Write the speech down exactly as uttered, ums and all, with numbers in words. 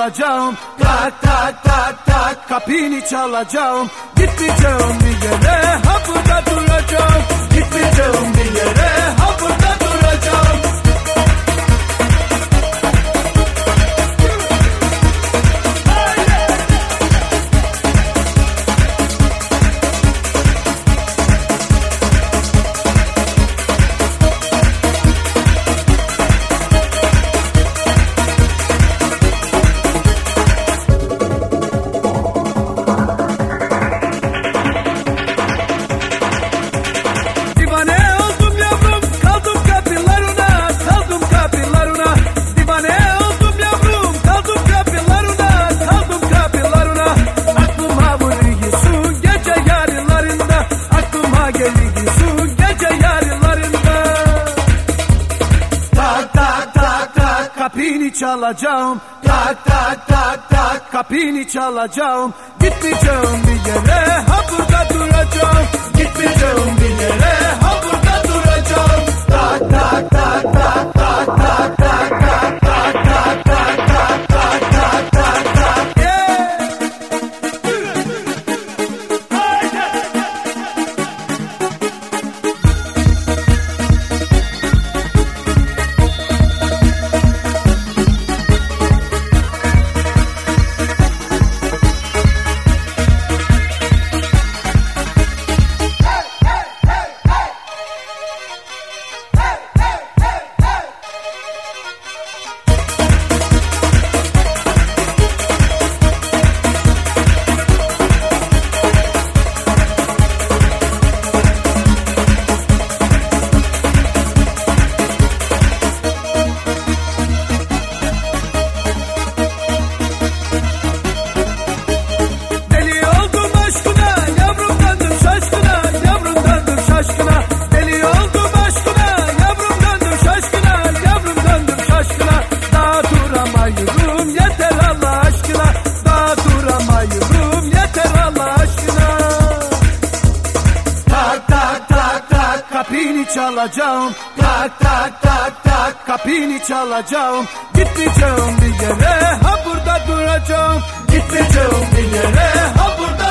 çalacağım. Tak tak tak tak kapını çalacağım. Gitmeyeceğim bir yere, ha burada duracağım. Gitmeyeceğim bir yere, ha burada duracağım. Kapını çalacağım, tak tak tak tak kapını çalacağım. Gitmeyeceğim bir yere, ha burada duracağım. Gitmeyeceğim bir yere, ha burada duracağım. Tak tak tak tak tak tak tak tak tak tak tak tak tak tak tak. Kapını çalacağım, tak tak tak tak kapını çalacağım. Gitmeyeceğim bir yere, ha burada duracağım. Gitmeyeceğim bir yere, ha burada